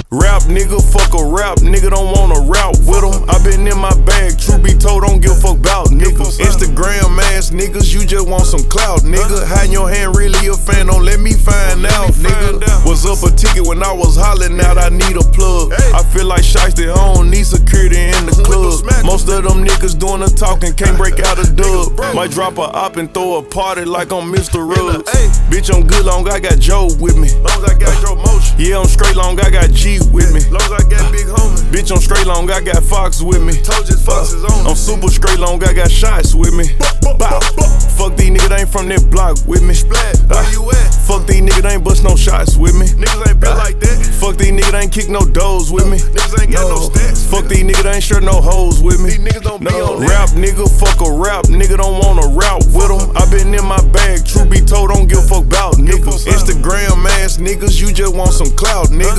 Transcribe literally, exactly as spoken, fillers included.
Rap nigga, fuck a rap, nigga don't wanna rap with them. I been in my bag, truth be told, don't give a fuck about niggas. Instagram ass niggas, you just want some clout, nigga. Hiding your hand, really a fan, don't let me find out, nigga. Was up a ticket when I was hollering out, I need a plug. I feel like shiesty, I don't need security in the club. Most of them niggas doing the talking, can't break out a dub. Might drop a op and throw a party like I'm Mister Ruggs. Bitch, I'm good long, I got Joe with me. Long as I got Joe Motion. Yeah, I'm straight long, I got G with me. Long as I got big homie. Bitch, I'm straight long, I got Fox with me. Told you Fox is on. I'm super straight long, I got shots with me. Bow. Fuck these niggas, they ain't from that block with me. Splat, where you at? Fuck these niggas, they ain't bust no shots with me. Niggas ain't built like that. Fuck these niggas, they ain't kick no doors with me. Niggas ain't got no, no stats. Fuck these niggas, they ain't shirt no hoes with me. These niggas don't no. be on that. Rap nigga, fuck a rap, nigga don't wanna rap with them. I been in my bag, truth be told, don't give a fuck about niggas. Instagram ass niggas, you just want some clout, nigga.